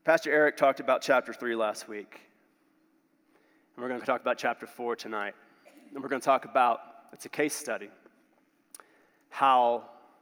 Pastor Eric talked about chapter 3 last week. And we're going to talk about chapter 4 tonight. And we're going to talk about, it's a case study, how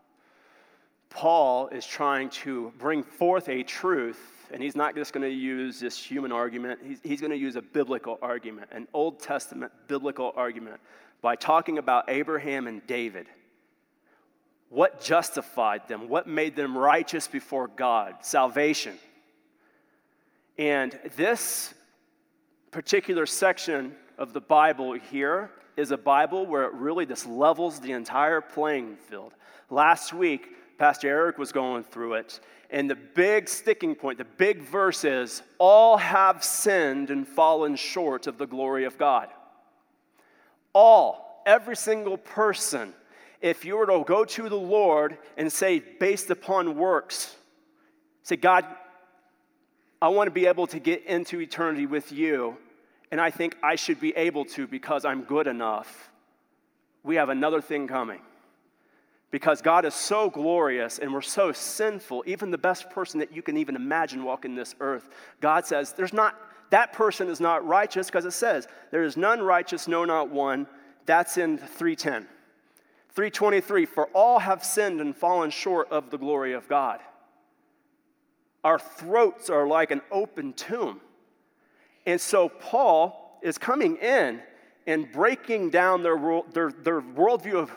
Paul is trying to bring forth a truth, and he's not just going to use this human argument. He's going to use a biblical argument, an Old Testament biblical argument, by talking about Abraham and David. What justified them? What made them righteous before God? Salvation. And this particular section of the Bible here is a Bible where it really just levels the entire playing field. Last week, Pastor Eric was going through it, and the big sticking point, the big verse is, all have sinned and fallen short of the glory of God. All, every single person. If you were to go to the Lord and say, based upon works, say, God, I want to be able to get into eternity with you, and I think I should be able to because I'm good enough. We have another thing coming. Because God is so glorious and we're so sinful, even the best person that you can even imagine walking this earth, God says, that person is not righteous, because it says, there is none righteous, no, not one. That's in 3:10. 3:23, for all have sinned and fallen short of the glory of God. Our throats are like an open tomb. And so Paul is coming in and breaking down their worldview of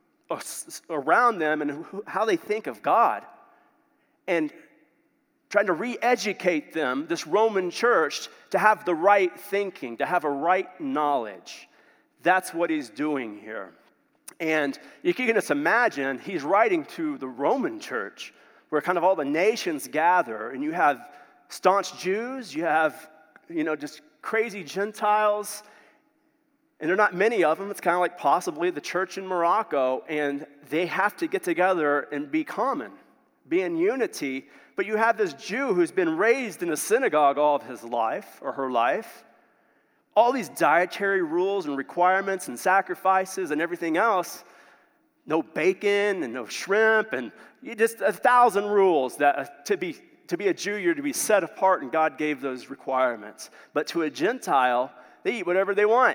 around them and how they think of God, and trying to re-educate them, this Roman church, to have the right thinking, to have a right knowledge. That's what he's doing here. And you can just imagine he's writing to the Roman church, where kind of all the nations gather, and you have staunch Jews, you have, just crazy Gentiles, and there are not many of them. It's kind of like possibly the church in Morocco, and they have to get together and be common, be in unity. But you have this Jew who's been raised in a synagogue all of his life, or her life. All these dietary rules and requirements and sacrifices and everything else. No bacon and no shrimp, and just 1,000 rules that to be a Jew, you're to be set apart, and God gave those requirements. But to a Gentile, they eat whatever they want.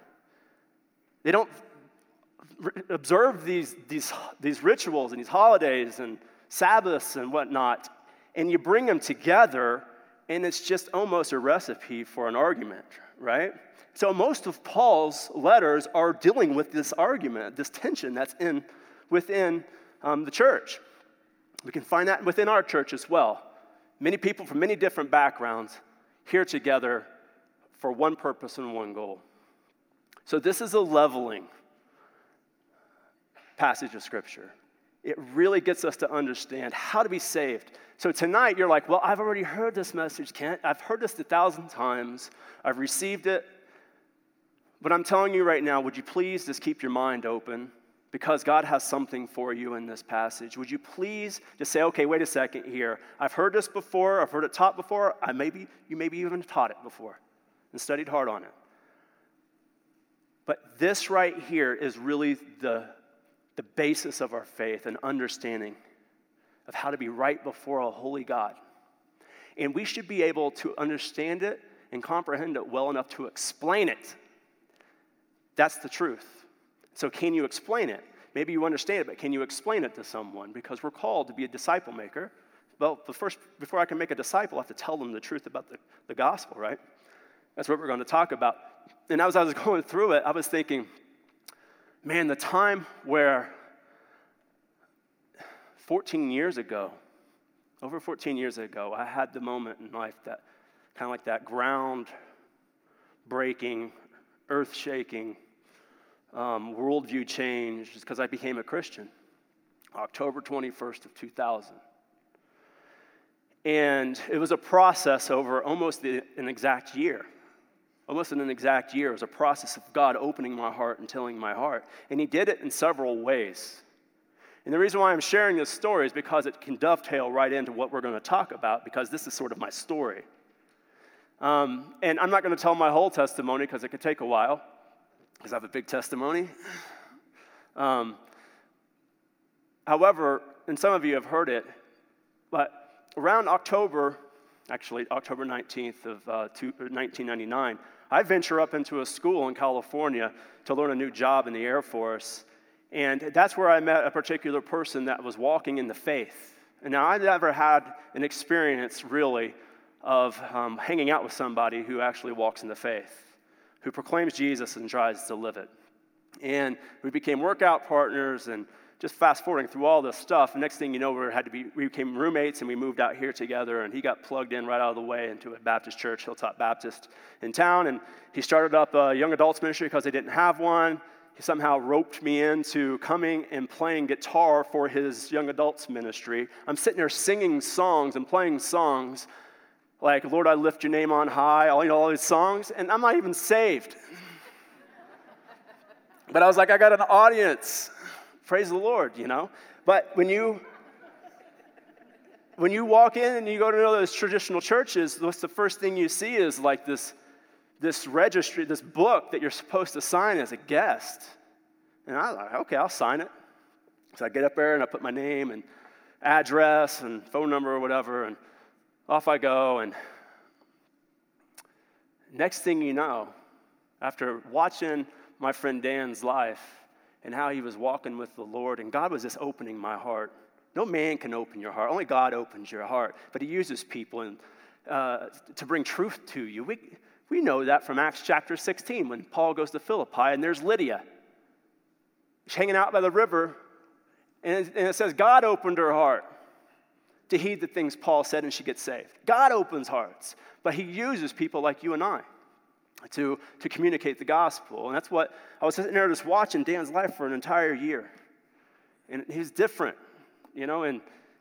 They don't observe these rituals and these holidays and Sabbaths and whatnot. And you bring them together, and it's just almost a recipe for an argument, right? So most of Paul's letters are dealing with this argument, this tension that's within the church. We can find that within our church as well. Many people from many different backgrounds here together for one purpose and one goal. So this is a leveling passage of Scripture. It really gets us to understand how to be saved. So tonight you're like, well, I've already heard this message, Kent. I've heard this 1,000 times. I've received it. But I'm telling you right now, would you please just keep your mind open? Because God has something for you in this passage. Would you please just say, okay, wait a second here. I've heard this before. I've heard it taught before. You maybe even taught it before and studied hard on it. But this right here is really the basis of our faith and understanding of how to be right before a holy God. And we should be able to understand it and comprehend it well enough to explain it. That's the truth. So can you explain it? Maybe you understand it, but can you explain it to someone? Because we're called to be a disciple maker. Well, before I can make a disciple, I have to tell them the truth about the gospel, right? That's what we're going to talk about. And as I was going through it, I was thinking, man, the time where 14 years ago, over 14 years ago, I had the moment in life that kind of like that ground-breaking, earth-shaking worldview change, is because I became a Christian, October 21st of 2000. And it was a process over almost an exact year. Almost in an exact year. It was a process of God opening my heart and tilling my heart. And he did it in several ways. And the reason why I'm sharing this story is because it can dovetail right into what we're going to talk about, because this is sort of my story. And I'm not going to tell my whole testimony because it could take a while, because I have a big testimony. However, and some of you have heard it, but around October actually October 19th of 1999, I venture up into a school in California to learn a new job in the Air Force. And that's where I met a particular person that was walking in the faith. And now I'd never had an experience, really, of hanging out with somebody who actually walks in the faith, who proclaims Jesus and tries to live it. And we became workout partners, and just fast forwarding through all this stuff, the next thing you know, we became roommates, and we moved out here together, and he got plugged in right out of the way into a Baptist church, Hilltop Baptist in town, and he started up a young adults ministry because they didn't have one. He somehow roped me into coming and playing guitar for his young adults ministry. I'm sitting there singing songs and playing songs like, Lord, I lift your name on high, all these songs, and I'm not even saved. But I was like, I got an audience. Praise the Lord, But when you walk in and you go to those traditional churches, what's the first thing you see is like this registry, this book that you're supposed to sign as a guest. And I was like, okay, I'll sign it. So I get up there and I put my name and address and phone number or whatever, and off I go. And next thing you know, after watching my friend Dan's life and how he was walking with the Lord, and God was just opening my heart. No man can open your heart. Only God opens your heart. But he uses people to bring truth to you. We know that from Acts chapter 16 when Paul goes to Philippi, and there's Lydia. She's hanging out by the river, and it says God opened her heart to heed the things Paul said, and she gets saved. God opens hearts, but he uses people like you and I to communicate the gospel. And that's what I was sitting there just watching Dan's life for an entire year. And he's different, and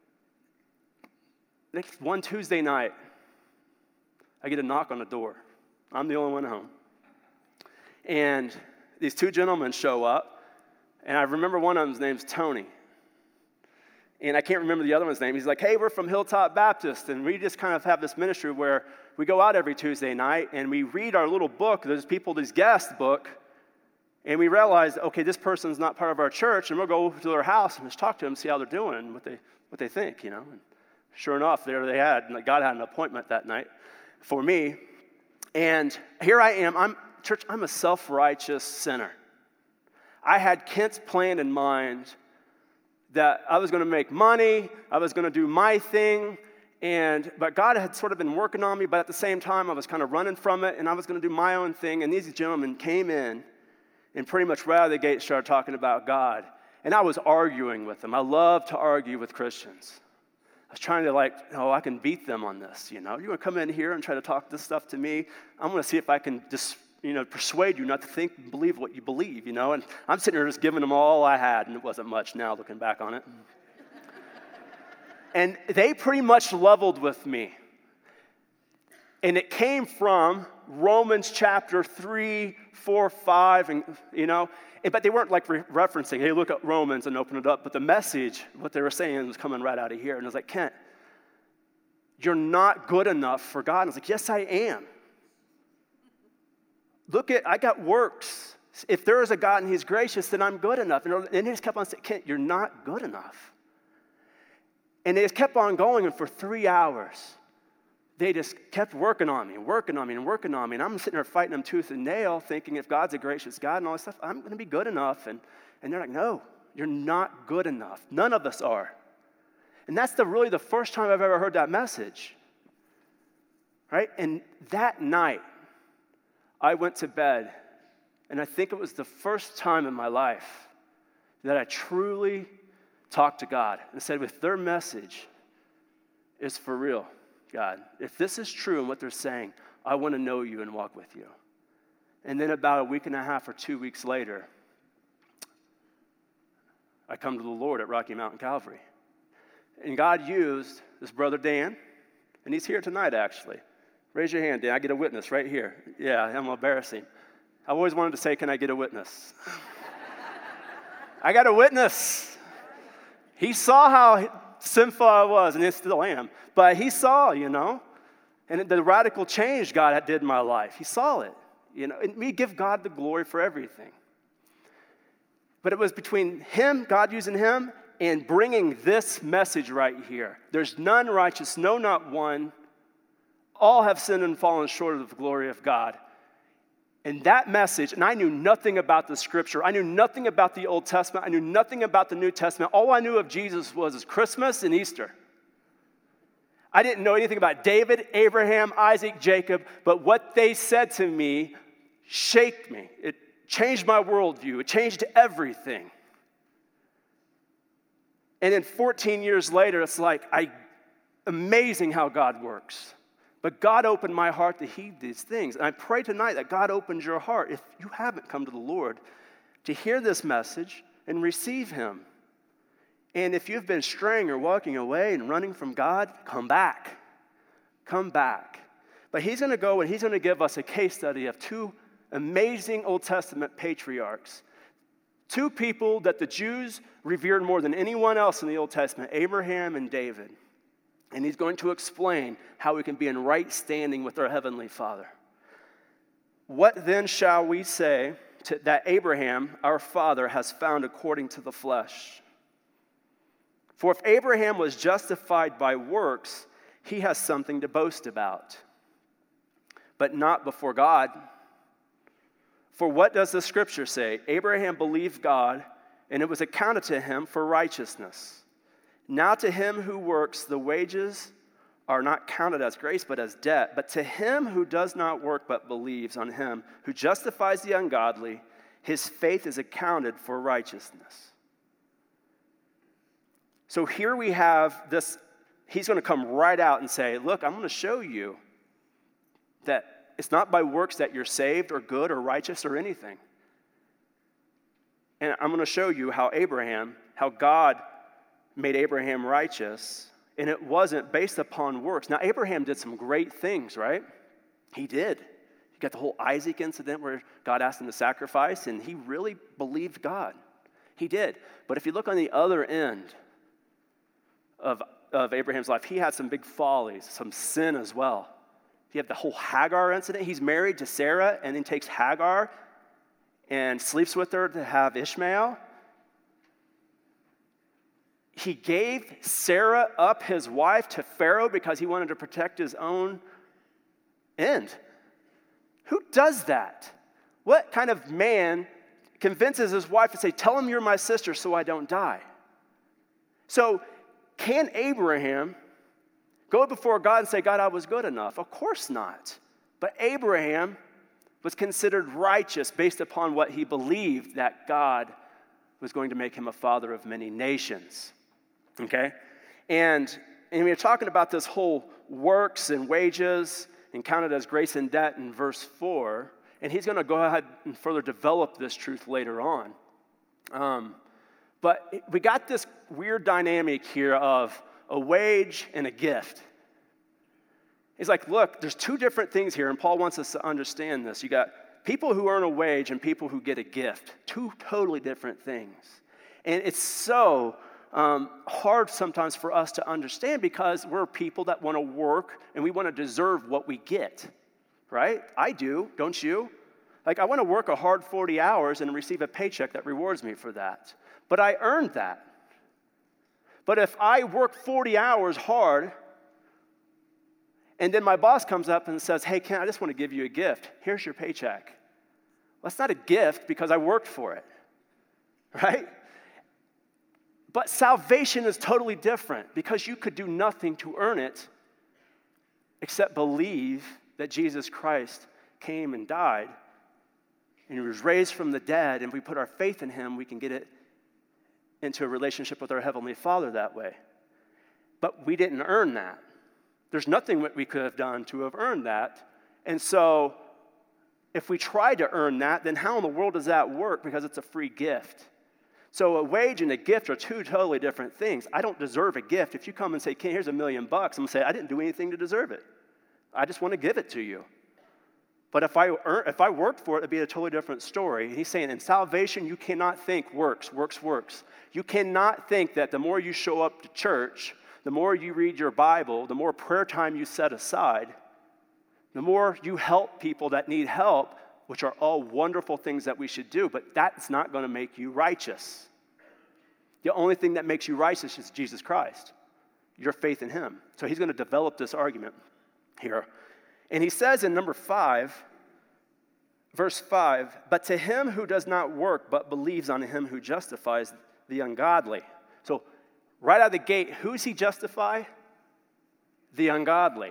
next one Tuesday night, I get a knock on the door. I'm the only one home. And these two gentlemen show up, and I remember one of them's name's Tony. And I can't remember the other one's name. He's like, hey, we're from Hilltop Baptist, and we just kind of have this ministry where we go out every Tuesday night, and we read our little book, this guest book, and we realize, okay, this person's not part of our church, and we'll go to their house and just talk to them, see how they're doing, and what they think, And sure enough, there they had, God had an appointment that night for me. And here I am. I'm a self-righteous sinner. I had Kent's plan in mind that I was going to make money, I was going to do my thing, but God had sort of been working on me, but at the same time, I was kind of running from it, and I was going to do my own thing, and these gentlemen came in and pretty much right out of the gate started talking about God, and I was arguing with them. I love to argue with Christians. I was trying to I can beat them on this, You're going to come in here and try to talk this stuff to me. I'm going to see if I can just, persuade you not to think and believe what you believe, And I'm sitting here just giving them all I had, and it wasn't much now looking back on it. And they pretty much leveled with me. And it came from Romans chapter 3, 4, 5, and, but they weren't referencing, hey, look at Romans and open it up. But the message, what they were saying was coming right out of here. And I was like, Kent, you're not good enough for God. And I was like, yes, I am. I got works. If there is a God and he's gracious, then I'm good enough. And they just kept on saying, Kent, you're not good enough. And they just kept on going, and for 3 hours, they just kept working on me. And I'm sitting there fighting them tooth and nail, thinking if God's a gracious God and all this stuff, I'm going to be good enough. And they're like, no, you're not good enough. None of us are. And that's really the first time I've ever heard that message. Right? And that night, I went to bed, and I think it was the first time in my life that I truly talked to God and said, if their message is for real, God, if this is true and what they're saying, I want to know you and walk with you. And then about a week and a half or 2 weeks later, I come to the Lord at Rocky Mountain Calvary. And God used this brother Dan, and he's here tonight actually. Raise your hand, Dan. I get a witness right here. Yeah, I'm embarrassing. I've always wanted to say, can I get a witness? I got a witness. He saw how sinful I was, and I still am. But he saw, and the radical change God did in my life. He saw it, and we give God the glory for everything. But it was between him, God using him, and bringing this message right here. There's none righteous, no, not one. all have sinned and fallen short of the glory of God. And that message, and I knew nothing about the scripture. I knew nothing about the Old Testament. I knew nothing about the New Testament. All I knew of Jesus was Christmas and Easter. I didn't know anything about David, Abraham, Isaac, Jacob, but what they said to me shaped me. It changed my worldview. It changed everything. And then 14 years later, it's like, amazing how God works. But God opened my heart to heed these things. And I pray tonight that God opens your heart, if you haven't come to the Lord, to hear this message and receive him. And if you've been straying or walking away and running from God, come back. Come back. But he's going to go and he's going to give us a case study of two amazing Old Testament patriarchs. Two people that the Jews revered more than anyone else in the Old Testament, Abraham and David. And he's going to explain how we can be in right standing with our Heavenly Father. What then shall we say that Abraham, our father, has found according to the flesh? For if Abraham was justified by works, he has something to boast about, but not before God. For what does the scripture say? Abraham believed God, and it was accounted to him for righteousness. Now to him who works, the wages are not counted as grace, but as debt. But to him who does not work, but believes on him who justifies the ungodly, his faith is accounted for righteousness. So here we have this, he's going to come right out and say, look, I'm going to show you that it's not by works that you're saved or good or righteous or anything. And I'm going to show you how God made Abraham righteous, and it wasn't based upon works. Now, Abraham did some great things, right? He did. You got the whole Isaac incident where God asked him to sacrifice, and he really believed God. He did. But if you look on the other end of Abraham's life, he had some big follies, some sin as well. You have the whole Hagar incident. He's married to Sarah and then takes Hagar and sleeps with her to have Ishmael. He gave Sarah up, his wife, to Pharaoh because he wanted to protect his own end. Who does that? What kind of man convinces his wife to say, tell him you're my sister so I don't die? So can Abraham go before God and say, God, I was good enough? Of course not. But Abraham was considered righteous based upon what he believed, that God was going to make him a father of many nations. Okay? And we're talking about this whole works and wages and counted as grace and debt in verse 4. And he's going to go ahead and further develop this truth later on. But we got this weird dynamic here of a wage and a gift. He's like, look, there's two different things here, and Paul wants us to understand this. You got people who earn a wage and people who get a gift. Two totally different things. And it's so hard sometimes for us to understand because we're people that want to work and we want to deserve what we get, right? I do, don't you? Like, I want to work a hard 40 hours and receive a paycheck that rewards me for that. But I earned that. But if I work 40 hours hard and then my boss comes up and says, hey, Ken, I just want to give you a gift. Here's your paycheck. Well, that's not a gift because I worked for it, right? But salvation is totally different because you could do nothing to earn it except believe that Jesus Christ came and died and he was raised from the dead, and if we put our faith in him, we can get it into a relationship with our Heavenly Father that way. But we didn't earn that. There's nothing that we could have done to have earned that. And so if we try to earn that, then how in the world does that work? Because it's a free gift. So a wage and a gift are two totally different things. I don't deserve a gift. If you come and say, Ken, here's $1 million, I'm going to say, I didn't do anything to deserve it. I just want to give it to you. But if I worked for it, it'd be a totally different story. And he's saying in salvation, you cannot think works. You cannot think that the more you show up to church, the more you read your Bible, the more prayer time you set aside, the more you help people that need help, which are all wonderful things that we should do, but that's not going to make you righteous. The only thing that makes you righteous is Jesus Christ, your faith in him. So he's going to develop this argument here. And he says in number 5, verse 5, but to him who does not work but believes on him who justifies the ungodly. So right out of the gate, who's he justify? The ungodly.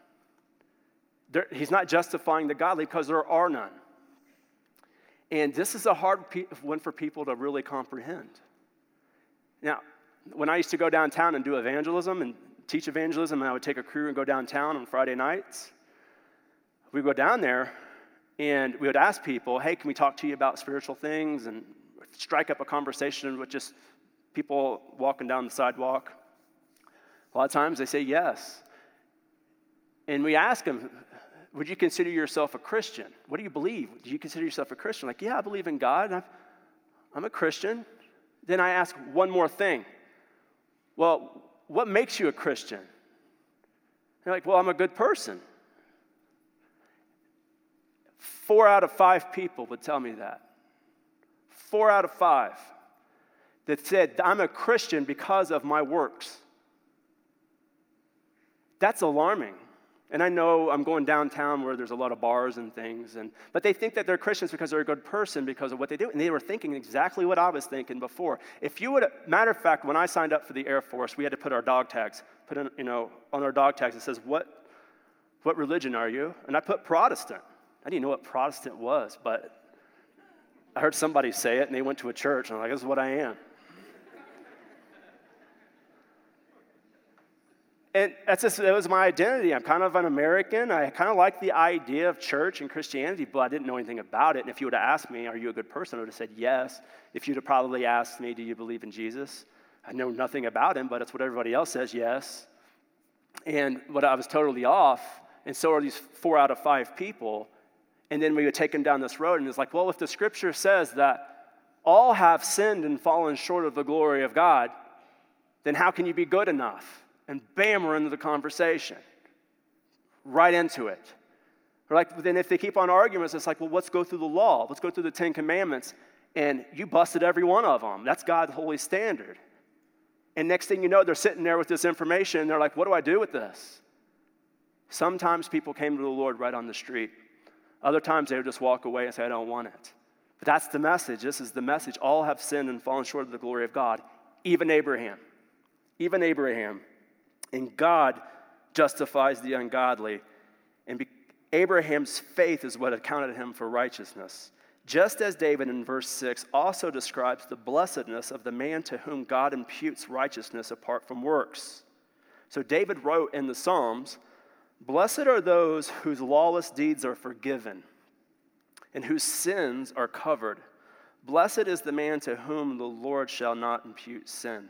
He's not justifying the godly because there are none. And this is a hard one for people to really comprehend. Now, when I used to go downtown and do evangelism and teach evangelism, and I would take a crew and go downtown on Friday nights, we'd go down there and we would ask people, hey, can we talk to you about spiritual things? And strike up a conversation with just people walking down the sidewalk. A lot of times they say yes. And we ask them, would you consider yourself a Christian? What do you believe? Do you consider yourself a Christian? Like, yeah, I believe in God. I'm a Christian. Then I ask one more thing. Well, what makes you a Christian? They're like, well, I'm a good person. 4 out of 5 people would tell me that. 4 out of 5 that said, I'm a Christian because of my works. That's alarming. And I know I'm going downtown where there's a lot of bars and things, but they think that they're Christians because they're a good person because of what they do. And they were thinking exactly what I was thinking before. If you would, matter of fact, when I signed up for the Air Force, we had to put our dog tags, on our dog tags, it says, what religion are you? And I put Protestant. I didn't know what Protestant was, but I heard somebody say it, and they went to a church, and I'm like, this is what I am. And that was my identity. I'm kind of an American. I kind of like the idea of church and Christianity, but I didn't know anything about it. And if you would have asked me, are you a good person? I would have said yes. If you'd have probably asked me, do you believe in Jesus? I know nothing about him, but it's what everybody else says, yes. And what I was totally off, and so are these 4 out of 5 people. And then we would take them down this road, and it's like, well, if the scripture says that all have sinned and fallen short of the glory of God, then how can you be good enough? And bam, we're into the conversation. Right into it. We're like, then if they keep on arguing, it's like, well, let's go through the law. Let's go through the 10 Commandments. And you busted every one of them. That's God's holy standard. And next thing you know, they're sitting there with this information, and they're like, what do I do with this? Sometimes people came to the Lord right on the street. Other times they would just walk away and say, I don't want it. But that's the message. This is the message. All have sinned and fallen short of the glory of God. Even Abraham. Even Abraham. And God justifies the ungodly. And Abraham's faith is what accounted him for righteousness. Just as David in verse 6 also describes the blessedness of the man to whom God imputes righteousness apart from works. So David wrote in the Psalms, blessed are those whose lawless deeds are forgiven and whose sins are covered. Blessed is the man to whom the Lord shall not impute sin.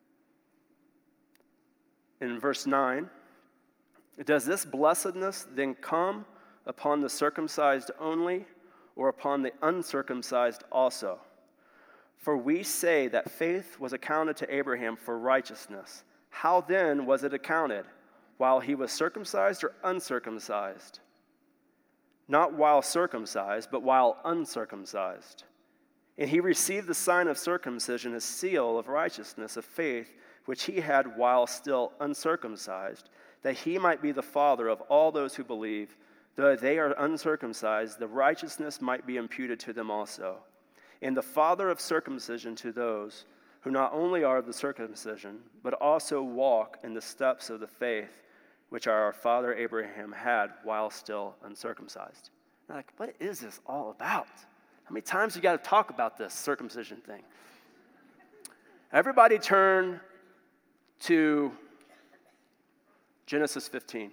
In verse 9, does this blessedness then come upon the circumcised only, or upon the uncircumcised also? For we say that faith was accounted to Abraham for righteousness. How then was it accounted? While he was circumcised or uncircumcised? Not while circumcised, but while uncircumcised. And he received the sign of circumcision, a seal of righteousness of faith, which he had while still uncircumcised, that he might be the father of all those who believe, though they are uncircumcised, the righteousness might be imputed to them also. And the father of circumcision to those who not only are of the circumcision, but also walk in the steps of the faith which our father Abraham had while still uncircumcised. And I'm like, what is this all about? How many times you got to talk about this circumcision thing? Everybody turn to Genesis 15.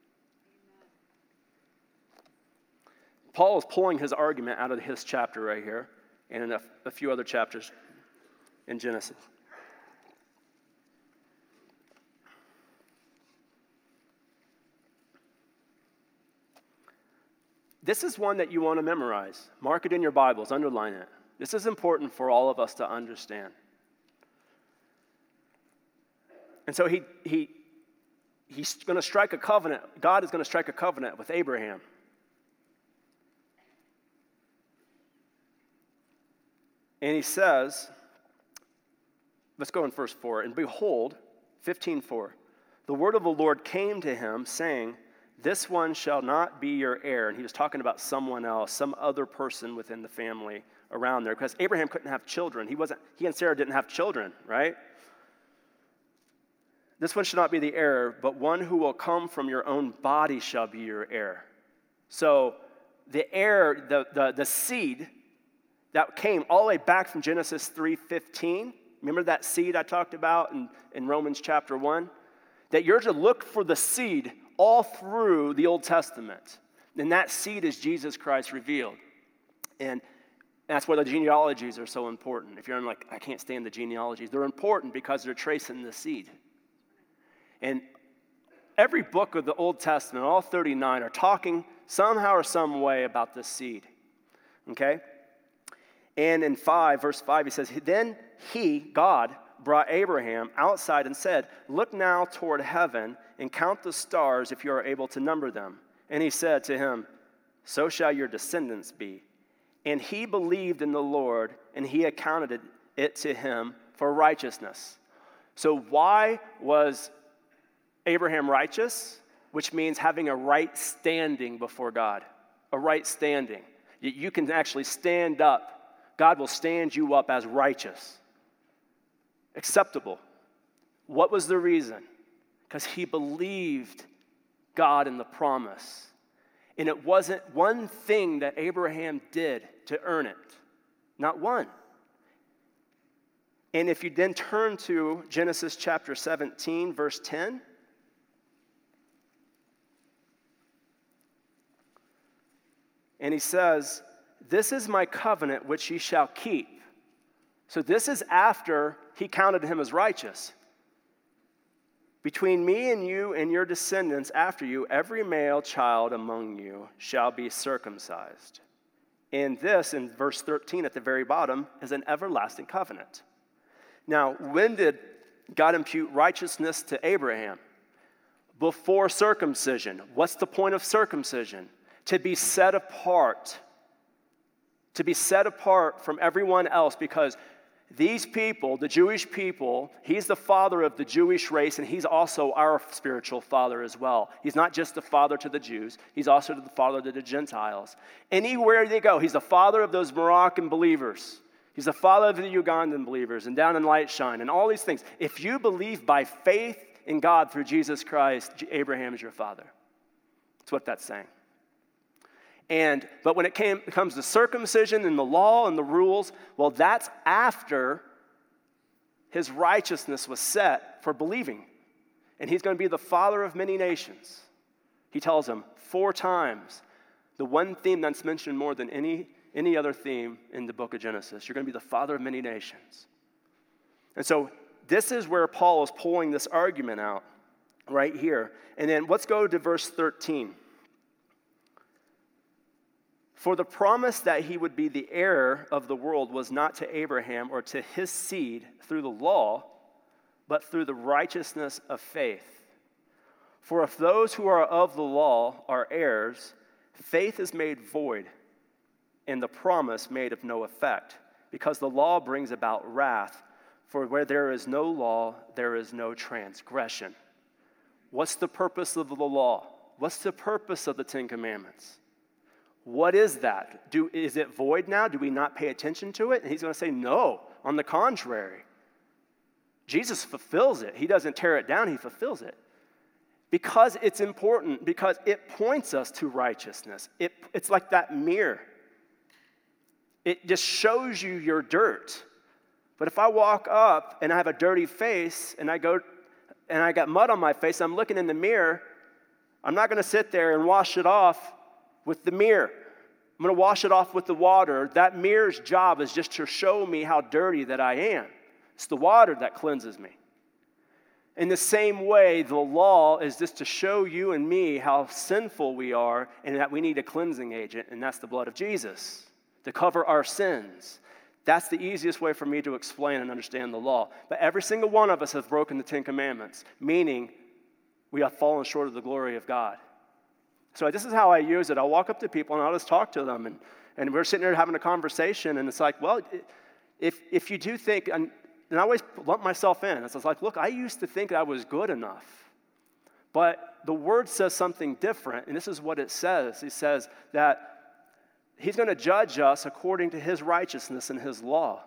Paul is pulling his argument out of his chapter right here and in a few other chapters in Genesis. This is one that you want to memorize. Mark it in your Bibles, underline it. This is important for all of us to understand. And so he's going to strike a covenant. God is going to strike a covenant with Abraham. And he says, let's go in verse 4. And behold, 15:4, the word of the Lord came to him, saying, this one shall not be your heir. And he was talking about someone else, some other person within the family around there, because Abraham couldn't have children. He and Sarah didn't have children, right? This one shall not be the heir, but one who will come from your own body shall be your heir. So the heir, the seed that came all the way back from Genesis 3:15, remember that seed I talked about in Romans chapter 1? That you're to look for the seed all through the Old Testament. And that seed is Jesus Christ revealed. And that's why the genealogies are so important. If you're like, I can't stand the genealogies, they're important because they're tracing the seed. And every book of the Old Testament, all 39, are talking somehow or some way about this seed. Okay? And in verse 5, he says, then he, God, brought Abraham outside and said, look now toward heaven and count the stars if you are able to number them. And he said to him, so shall your descendants be. And he believed in the Lord, and he accounted it to him for righteousness. So why was Abraham righteous? Which means having a right standing before God. A right standing. You can actually stand up. God will stand you up as righteous. Acceptable. What was the reason? Because he believed God in the promise. And it wasn't one thing that Abraham did to earn it. Not one. And if you then turn to Genesis chapter 17, verse 10. And he says, this is my covenant which ye shall keep. So this is after he counted him as righteous. Between me and you and your descendants after you, every male child among you shall be circumcised. And this, in verse 13 at the very bottom, is an everlasting covenant. Now, when did God impute righteousness to Abraham? Before circumcision. What's the point of circumcision? To be set apart. To be set apart from everyone else, because these people, the Jewish people, he's the father of the Jewish race, and he's also our spiritual father as well. He's not just the father to the Jews, he's also the father to the Gentiles. Anywhere they go, he's the father of those Moroccan believers. He's the father of the Ugandan believers, and down in Lightshine, and all these things. If you believe by faith in God through Jesus Christ, Abraham is your father. That's what that's saying. But when it comes to circumcision and the law and the rules, well, that's after his righteousness was set for believing. And he's going to be the father of many nations. He tells him 4 times, the one theme that's mentioned more than any other theme in the book of Genesis. You're going to be the father of many nations. And so this is where Paul is pulling this argument out right here. And then let's go to verse 13. For the promise that he would be the heir of the world was not to Abraham or to his seed through the law, but through the righteousness of faith. For if those who are of the law are heirs, faith is made void, and the promise made of no effect, because the law brings about wrath. For where there is no law, there is no transgression. What's the purpose of the law? What's the purpose of the 10 Commandments? What is that? Is it void now? Do we not pay attention to it? And he's going to say, no, on the contrary. Jesus fulfills it. He doesn't tear it down, he fulfills it. Because it's important, because it points us to righteousness. It's like that mirror. It just shows you your dirt. But if I walk up and I have a dirty face and I got mud on my face, I'm looking in the mirror, I'm not going to sit there and wash it off with the mirror. I'm going to wash it off with the water. That mirror's job is just to show me how dirty that I am. It's the water that cleanses me. In the same way, the law is just to show you and me how sinful we are and that we need a cleansing agent, and that's the blood of Jesus to cover our sins. That's the easiest way for me to explain and understand the law. But every single one of us has broken the 10 Commandments, meaning we have fallen short of the glory of God. So this is how I use it. I'll walk up to people and I'll just talk to them. And we're sitting there having a conversation, and it's like, well, if you do think, and I always lump myself in. It's like, look, I used to think I was good enough. But the word says something different, and this is what it says. It says that he's going to judge us according to his righteousness and his law.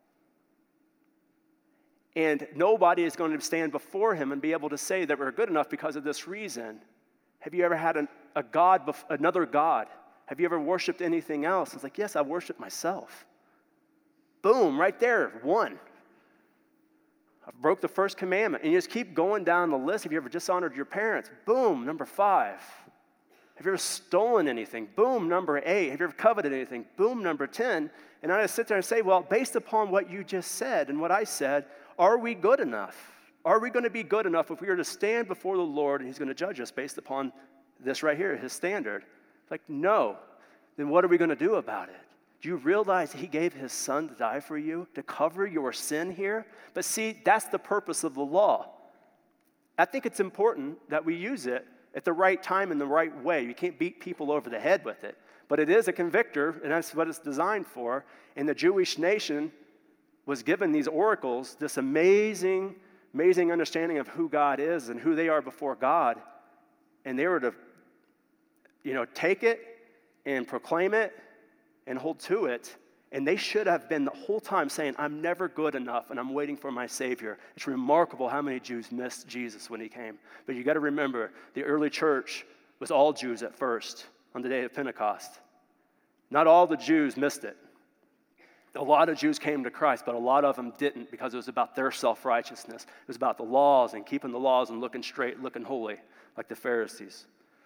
And nobody is going to stand before him and be able to say that we're good enough because of this reason. Have you ever had another God? Have you ever worshiped anything else? It's like, yes, I worship myself. Boom, right there, one. I broke the first commandment. And you just keep going down the list. Have you ever dishonored your parents? Boom, number 5. Have you ever stolen anything? Boom, number 8. Have you ever coveted anything? Boom, number 10. And I just sit there and say, well, based upon what you just said and what I said, are we good enough? Are we going to be good enough if we are to stand before the Lord and he's going to judge us based upon this right here, his standard? Like, no. Then what are we going to do about it? Do you realize he gave his son to die for you, to cover your sin here? But see, that's the purpose of the law. I think it's important that we use it at the right time in the right way. You can't beat people over the head with it. But it is a convictor, and that's what it's designed for. And the Jewish nation was given these oracles, this amazing, amazing understanding of who God is and who they are before God. And they were to, take it and proclaim it and hold to it. And they should have been the whole time saying, I'm never good enough and I'm waiting for my Savior. It's remarkable how many Jews missed Jesus when he came. But you got to remember, the early church was all Jews at first on the day of Pentecost. Not all the Jews missed it. A lot of Jews came to Christ, but a lot of them didn't because it was about their self-righteousness. It was about the laws and keeping the laws and looking straight, looking holy, like the Pharisees.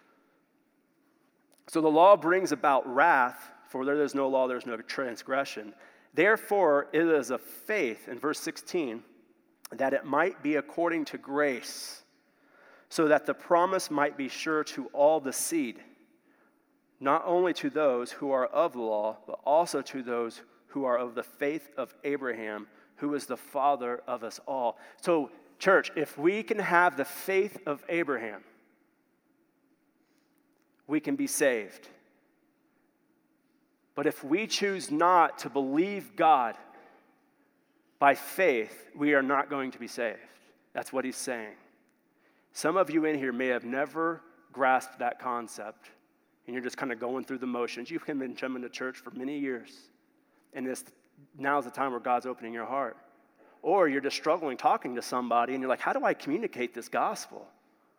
So the law brings about wrath, for where there is no law, there is no transgression. Therefore, it is of faith, in verse 16, that it might be according to grace, so that the promise might be sure to all the seed, not only to those who are of the law, but also to those who are of the faith of Abraham, who is the father of us all. So, church, if we can have the faith of Abraham, we can be saved. But if we choose not to believe God by faith, we are not going to be saved. That's what he's saying. Some of you in here may have never grasped that concept, and you're just kind of going through the motions. You've been coming to church for many years, and now's the time where God's opening your heart. Or you're just struggling talking to somebody, and you're like, how do I communicate this gospel?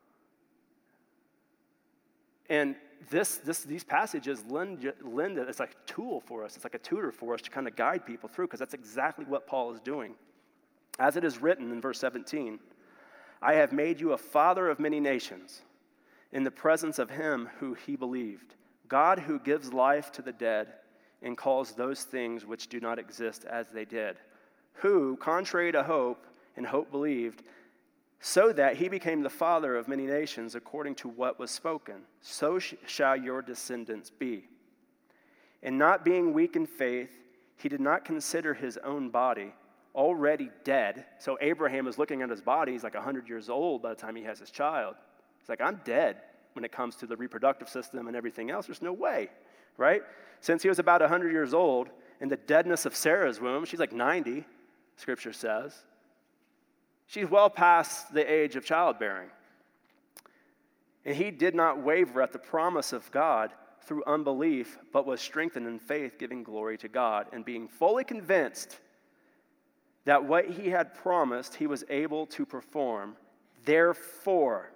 And these passages lend it's like a tool for us. It's like a tutor for us to kind of guide people through, because that's exactly what Paul is doing. As it is written in verse 17, I have made you a father of many nations in the presence of him who he believed, God who gives life to the dead and calls those things which do not exist as they did, who, contrary to hope, in hope believed, so that he became the father of many nations according to what was spoken. So shall your descendants be. And not being weak in faith, he did not consider his own body already dead. So Abraham is looking at his body. He's like 100 years old by the time he has his child. He's like, I'm dead when it comes to the reproductive system and everything else. There's no way, right? Since he was about 100 years old, in the deadness of Sarah's womb, she's like 90, Scripture says. She's well past the age of childbearing. And he did not waver at the promise of God through unbelief, but was strengthened in faith, giving glory to God, and being fully convinced that what he had promised he was able to perform. Therefore,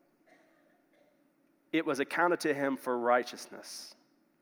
it was accounted to him for righteousness.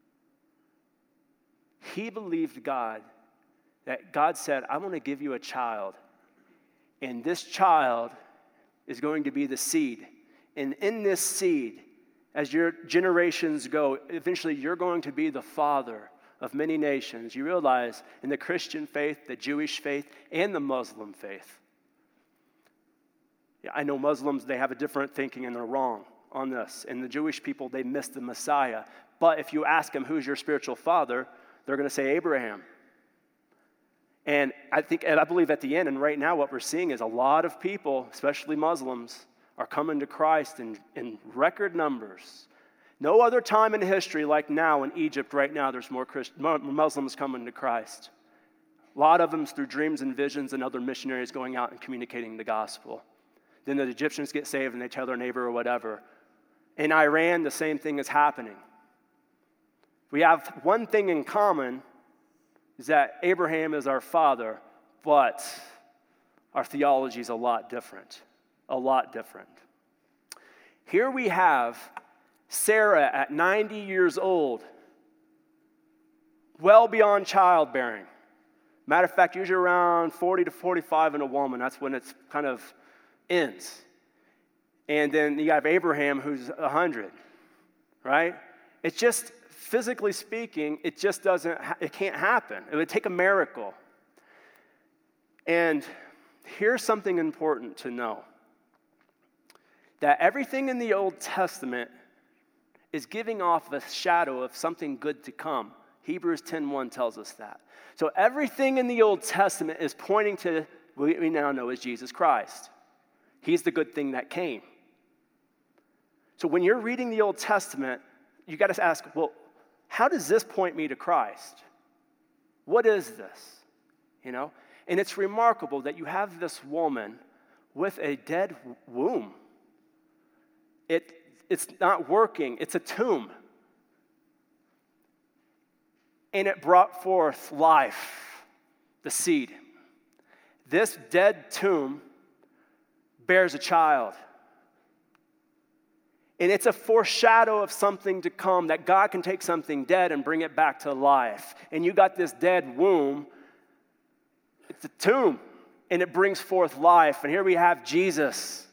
He believed God, that God said, I want to give you a child. And this child is going to be the seed. And in this seed, as your generations go, eventually you're going to be the father of many nations. You realize in the Christian faith, the Jewish faith, and the Muslim faith. Yeah, I know Muslims, they have a different thinking and they're wrong on this. And the Jewish people, they miss the Messiah. But if you ask them, who's your spiritual father? They're going to say Abraham. And I believe at the end, and right now what we're seeing is a lot of people, especially Muslims, are coming to Christ in record numbers. No other time in history like now in Egypt right now, there's more Muslims coming to Christ. A lot of them through dreams and visions and other missionaries going out and communicating the gospel. Then the Egyptians get saved and they tell their neighbor or whatever. In Iran, the same thing is happening. We have one thing in common, is that Abraham is our father, but our theology is a lot different. A lot different. Here we have Sarah at 90 years old, well beyond childbearing. Matter of fact, usually around 40 to 45 in a woman. That's when it's kind of ends. And then you have Abraham who's 100, right? It's just, physically speaking, it can't happen. It would take a miracle. And here's something important to know. That everything in the Old Testament is giving off a shadow of something good to come. Hebrews 10:1 tells us that. So everything in the Old Testament is pointing to what we now know as Jesus Christ. He's the good thing that came. So when you're reading the Old Testament, you got to ask, well, how does this point me to Christ? What is this? You know? And it's remarkable that you have this woman with a dead womb. It's not working. It's a tomb. And it brought forth life, the seed. This dead tomb bears a child. And it's a foreshadow of something to come, that God can take something dead and bring it back to life. And you got this dead womb. It's a tomb, and it brings forth life. And here we have Jesus,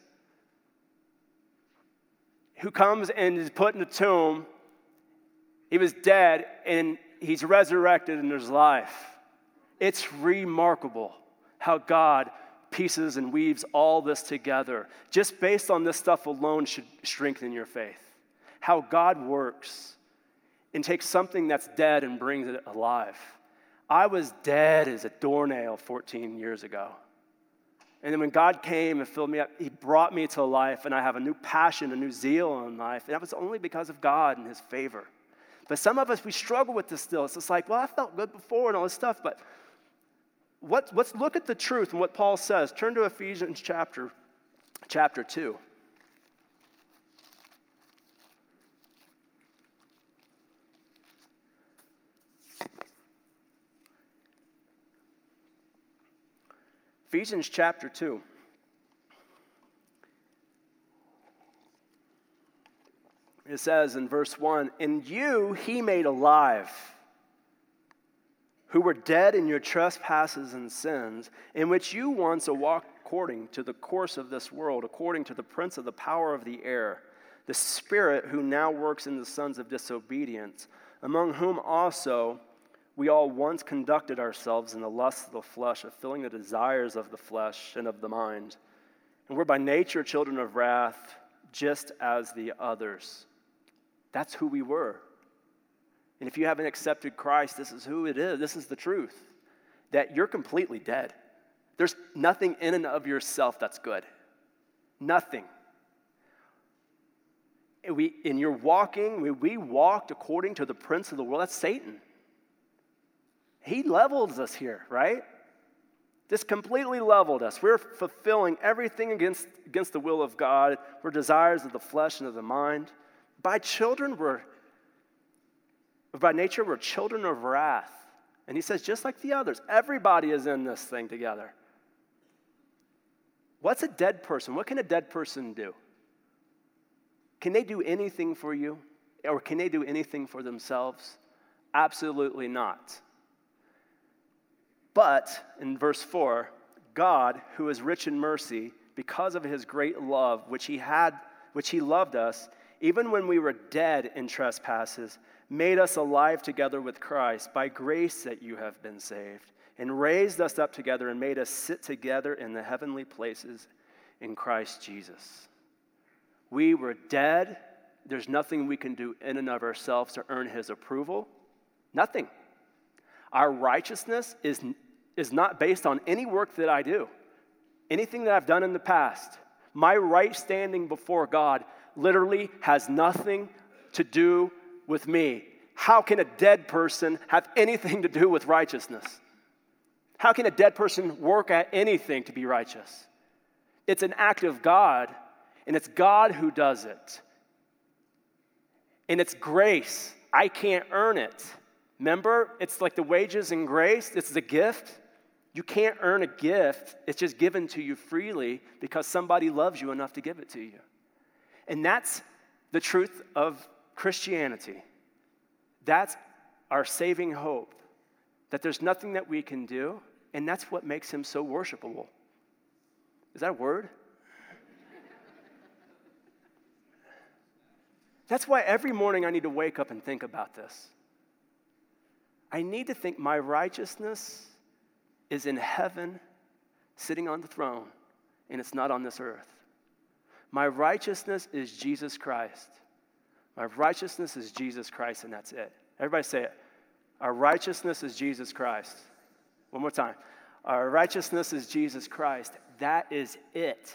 who comes and is put in a tomb. He was dead, and he's resurrected, and there's life. It's remarkable how God pieces and weaves all this together. Just based on this stuff alone should strengthen your faith. How God works and takes something that's dead and brings it alive. I was dead as a doornail 14 years ago. And then when God came and filled me up, he brought me to life, and I have a new passion, a new zeal in life. And that was only because of God and his favor. But some of us, we struggle with this still. It's just like, well, I felt good before and all this stuff, but let's look at the truth and what Paul says. Turn to Ephesians chapter 2. Ephesians chapter 2. It says in verse 1, "In you he made alive, who were dead in your trespasses and sins, in which you once walked according to the course of this world, according to the prince of the power of the air, the spirit who now works in the sons of disobedience, among whom also we all once conducted ourselves in the lusts of the flesh, fulfilling the desires of the flesh and of the mind. And we're by nature children of wrath, just as the others." That's who we were. And if you haven't accepted Christ, this is who it is. This is the truth. That you're completely dead. There's nothing in and of yourself that's good. Nothing. And you're walking, we walked according to the prince of the world. That's Satan. He levels us here, right? Just completely leveled us. We're fulfilling everything against the will of God. We're desires of the flesh and of the mind. By nature, we're children of wrath. And he says, just like the others, everybody is in this thing together. What's a dead person? What can a dead person do? Can they do anything for you? Or can they do anything for themselves? Absolutely not. But, in verse 4, God, who is rich in mercy, because of his great love, which he loved us, even when we were dead in trespasses, made us alive together with Christ. By grace that you have been saved, and raised us up together and made us sit together in the heavenly places in Christ Jesus. We were dead. There's nothing we can do in and of ourselves to earn his approval. Nothing. Our righteousness is not based on any work that I do, anything that I've done in the past. My right standing before God literally has nothing to do with me. How can a dead person have anything to do with righteousness? How can a dead person work at anything to be righteous? It's an act of God, and it's God who does it. And it's grace. I can't earn it. Remember, it's like the wages and grace. It's the gift. You can't earn a gift. It's just given to you freely because somebody loves you enough to give it to you. And that's the truth of Christianity. That's our saving hope, that there's nothing that we can do, and that's what makes him so worshipable. Is that a word? That's why every morning I need to wake up and think about this. I need to think my righteousness is in heaven, sitting on the throne, and it's not on this earth. My righteousness is Jesus Christ. My righteousness is Jesus Christ, and that's it. Everybody say it. Our righteousness is Jesus Christ. One more time. Our righteousness is Jesus Christ. That is it.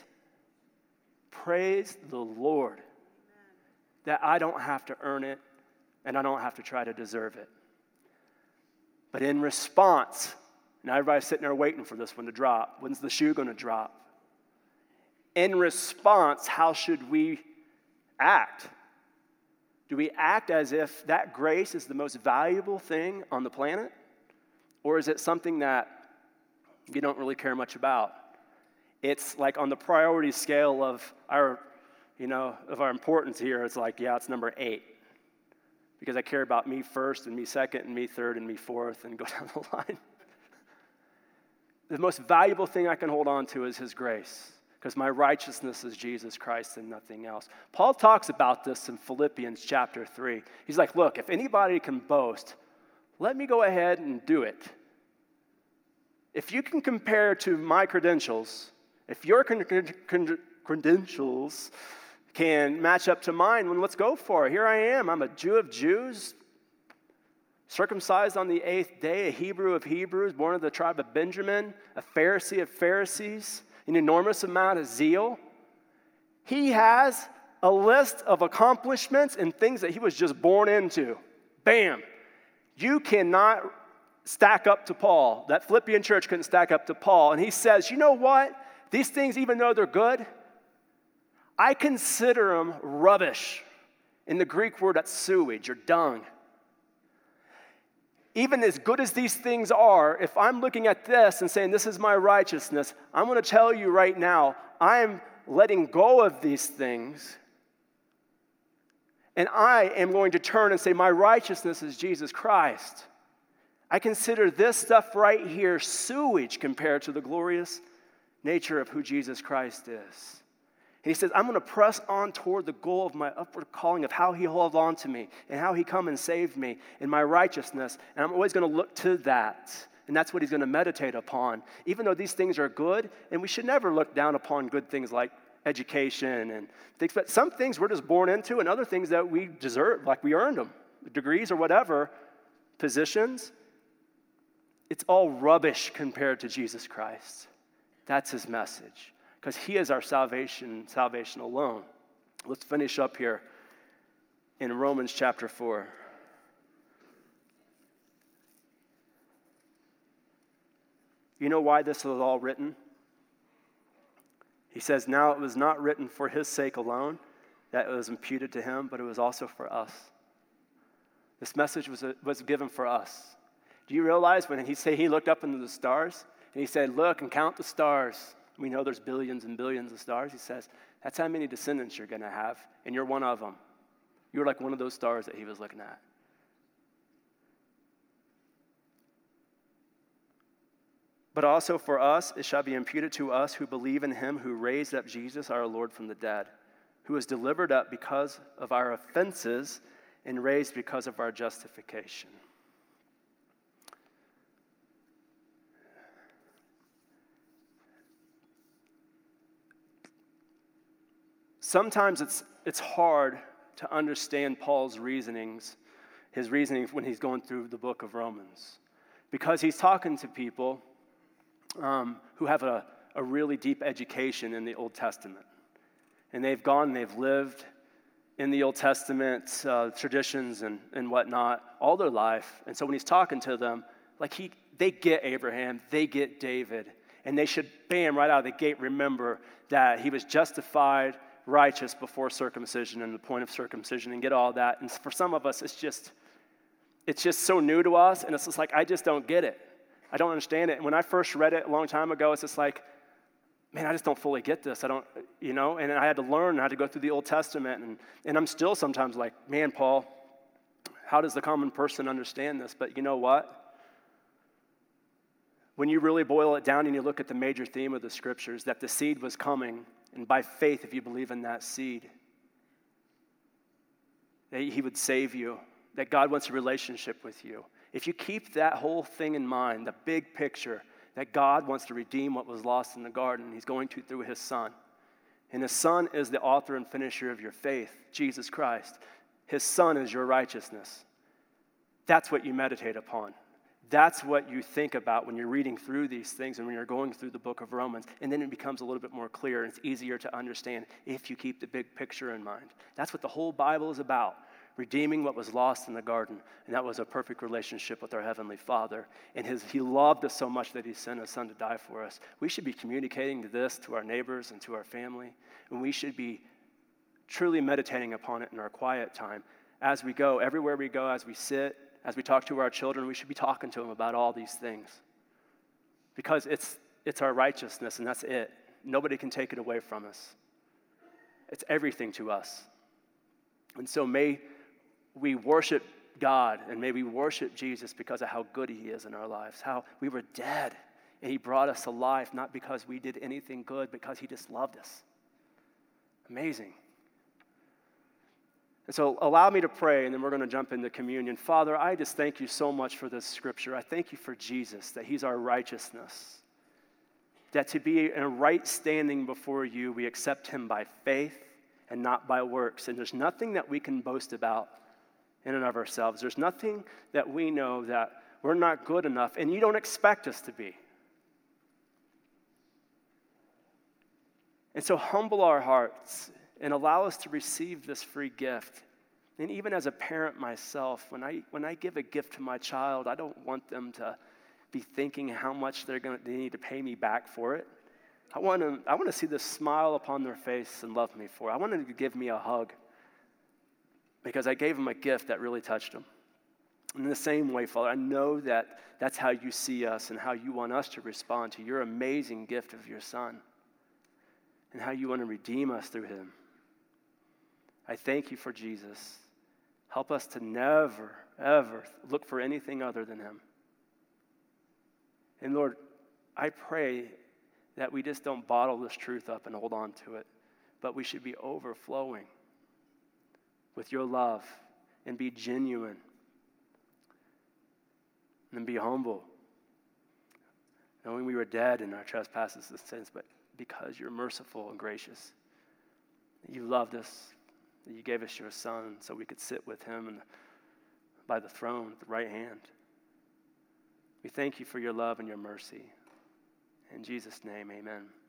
Praise the Lord. That I don't have to earn it, and I don't have to try to deserve it. But in response, now everybody's sitting there waiting for this one to drop. When's the shoe going to drop? In response, how should we act? Do we act as if that grace is the most valuable thing on the planet? Or is it something that you don't really care much about? It's like on the priority scale of our importance here, it's like, yeah, it's number 8. Because I care about me first, and me second, and me third, and me fourth, and go down the line. The most valuable thing I can hold on to is his grace, because my righteousness is Jesus Christ and nothing else. Paul talks about this in Philippians chapter 3. He's like, look, if anybody can boast, let me go ahead and do it. If you can compare to my credentials, if your credentials can match up to mine, then let's go for it. Here I am. I'm a Jew of Jews, circumcised on the 8th day, a Hebrew of Hebrews, born of the tribe of Benjamin, a Pharisee of Pharisees, an enormous amount of zeal. He has a list of accomplishments and things that he was just born into. Bam. You cannot stack up to Paul. That Philippian church couldn't stack up to Paul. And he says, you know what? These things, even though they're good, I consider them rubbish. In the Greek word, that's sewage or dung. Even as good as these things are, if I'm looking at this and saying, this is my righteousness, I'm going to tell you right now, I'm letting go of these things, and I am going to turn and say, my righteousness is Jesus Christ. I consider this stuff right here sewage compared to the glorious nature of who Jesus Christ is. And he says, I'm going to press on toward the goal of my upward calling, of how he held on to me and how he come and saved me in my righteousness. And I'm always going to look to that. And that's what he's going to meditate upon. Even though these things are good, and we should never look down upon good things like education and things. But some things we're just born into, and other things that we deserve, like we earned them, degrees or whatever, positions. It's all rubbish compared to Jesus Christ. That's his message. Because he is our salvation alone. Let's finish up here in Romans chapter 4. You know why this was all written? He says, now it was not written for his sake alone, that it was imputed to him, but it was also for us. This message was given for us. Do you realize when he looked up into the stars, and he said, look and count the stars. We know there's billions and billions of stars. He says, that's how many descendants you're going to have, and you're one of them. You're like one of those stars that he was looking at. But also for us, it shall be imputed to us who believe in him who raised up Jesus our Lord from the dead, who was delivered up because of our offenses and raised because of our justification. Sometimes it's hard to understand Paul's reasonings, his reasoning when he's going through the book of Romans, because he's talking to people who have a really deep education in the Old Testament. And they've gone and they've lived in the Old Testament traditions and whatnot all their life. And so when he's talking to them, they get Abraham, they get David, And they should, bam, right out of the gate, remember that he was justified, righteous before circumcision and the point of circumcision, and get all that. And for some of us, it's just so new to us, and it's just like, I just don't get it. I don't understand it. And when I first read it a long time ago, it's just like, man, I just don't fully get this. I don't, and I had to learn how to go through the Old Testament. And I'm still sometimes like, man, Paul, how does the common person understand this? But you know what? When you really boil it down and you look at the major theme of the scriptures, that the seed was coming, and by faith, if you believe in that seed, that he would save you, that God wants a relationship with you. If you keep that whole thing in mind, the big picture, that God wants to redeem what was lost in the garden, he's going to through his Son. And his Son is the author and finisher of your faith, Jesus Christ. His Son is your righteousness. That's what you meditate upon. That's what you think about when you're reading through these things and when you're going through the book of Romans. And then it becomes a little bit more clear and it's easier to understand if you keep the big picture in mind. That's what the whole Bible is about. Redeeming what was lost in the garden, and that was a perfect relationship with our Heavenly Father. And he loved us so much that he sent his Son to die for us. We should be communicating this to our neighbors and to our family, and we should be truly meditating upon it in our quiet time. As we go, everywhere we go, as we sit, as we talk to our children, we should be talking to them about all these things. Because it's our righteousness, and that's it. Nobody can take it away from us. It's everything to us. And so may we worship God, and may we worship Jesus because of how good he is in our lives, how we were dead, and he brought us to life, not because we did anything good, because he just loved us. Amazing. And so allow me to pray, and then we're going to jump into communion. Father, I just thank you so much for this scripture. I thank you for Jesus, that he's our righteousness, that to be in a right standing before you, we accept him by faith and not by works. And there's nothing that we can boast about in and of ourselves. There's nothing that we know that we're not good enough, and you don't expect us to be. And so humble our hearts and allow us to receive this free gift. And even as a parent myself, when I give a gift to my child, I don't want them to be thinking how much they need to pay me back for it. I want to see the smile upon their face and love me for it. I want them to give me a hug because I gave them a gift that really touched them. In the same way, Father, I know that that's how you see us and how you want us to respond to your amazing gift of your Son and how you want to redeem us through him. I thank you for Jesus. Help us to never, ever look for anything other than him. And Lord, I pray that we just don't bottle this truth up and hold on to it, but we should be overflowing with your love and be genuine and be humble, knowing we were dead in our trespasses and sins, but because you're merciful and gracious, that you loved us, that you gave us your Son so we could sit with him by the throne at the right hand. We thank you for your love and your mercy. In Jesus' name, amen.